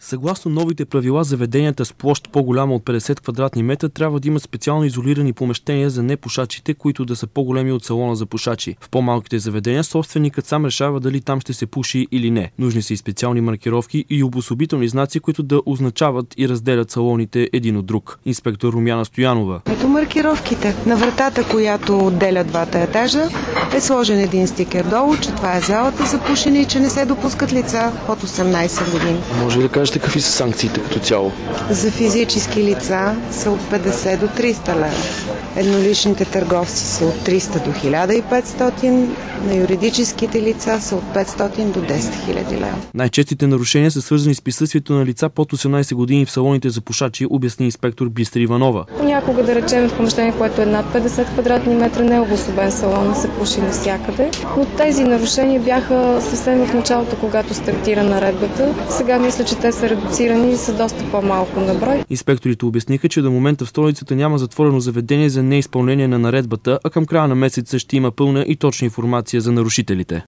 Съгласно новите правила, заведенията с площ по-голяма от 50 квадратни метра трябва да имат специално изолирани помещения за непушачите, които да са по-големи от салона за пушачи. В по-малките заведения собственикът сам решава дали там ще се пуши или не. Нужни са и специални маркировки и обособителни знаци, които да означават и разделят салоните един от друг. Инспектор Румяна Стоянова. Ето маркировките. На вратата, която отделя двата етажа, е сложен един стикер долу, че това е залата за пушене и че не се допускат лица под 18 години. Може ли да кажете какви са санкциите като цяло? За физически лица са от 50 до 300 лева. Едноличните търговци са от 300 до 1500, на юридическите лица са от 500 до 10 000 лева. Най-честите нарушения са свързани с присъствието на лица под 18 години в салоните за пушачи, обясни инспектор Бистри Иванова. Понякога, да речем, в помещение, което е над 50 квадратни метра, не е обособен салон, се пуши навсякъде. Но тези нарушения бяха съвсем в началото, когато стартира наредбата. Сега мисля, че те са редуцирани и са доста по-малко на брой. Инспекторите обясниха, че до момента в столицата няма затворено заведение за неизпълнение на наредбата, а към края на месеца ще има пълна и точна информация за нарушителите.